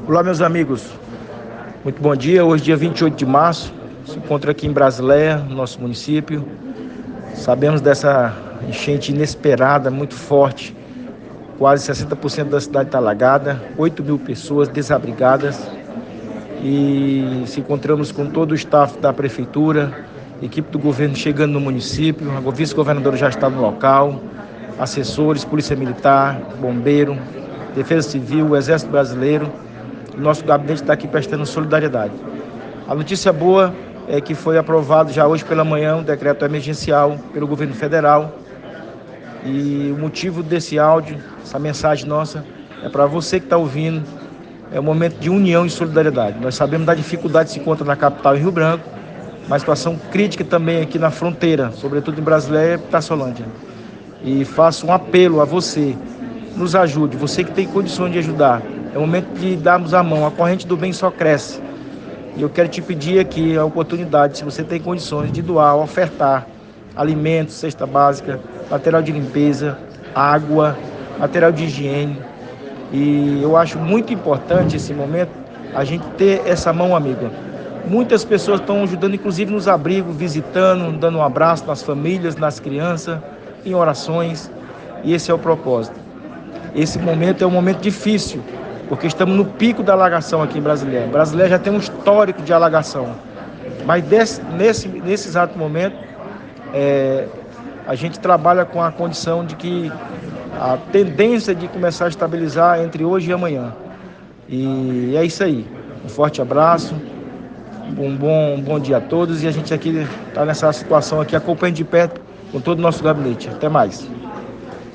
Olá, meus amigos, muito bom dia. Hoje, dia 28 de março, se encontra aqui em Brasileia, no nosso município. Sabemos dessa enchente inesperada, muito forte. Quase 60% da cidade está alagada, 8.000 pessoas desabrigadas. E se encontramos com todo o staff da prefeitura, equipe do governo chegando no município, a vice-governadora já está no local, assessores, polícia militar, bombeiro, defesa civil, o exército brasileiro. O nosso gabinete está aqui prestando solidariedade. A notícia boa é que foi aprovado já hoje pela manhã um decreto emergencial pelo governo federal. E o motivo desse áudio, essa mensagem nossa, é para você que está ouvindo. É um momento de união e solidariedade. Nós sabemos da dificuldade que se encontra na capital, em Rio Branco, uma situação crítica também aqui na fronteira, sobretudo em Brasileia e Pitaçolândia. E faço um apelo a você, nos ajude, você que tem condições de ajudar. É o momento de darmos a mão, a corrente do bem só cresce. E eu quero te pedir aqui a oportunidade, se você tem condições, de doar, ofertar alimentos, cesta básica, material de limpeza, água, material de higiene. E eu acho muito importante esse momento, a gente ter essa mão amiga. Muitas pessoas estão ajudando, inclusive nos abrigos, visitando, dando um abraço nas famílias, nas crianças, em orações. E esse é o propósito. Esse momento é um momento difícil, porque estamos no pico da alagação aqui em Brasileia. Brasileia já tem um histórico de alagação. Mas nesse exato momento, a gente trabalha com a condição de que a tendência de começar a estabilizar entre hoje e amanhã. E é isso aí. Um forte abraço, um bom dia a todos. E a gente aqui está nessa situação aqui, acompanhando de perto com todo o nosso gabinete. Até mais.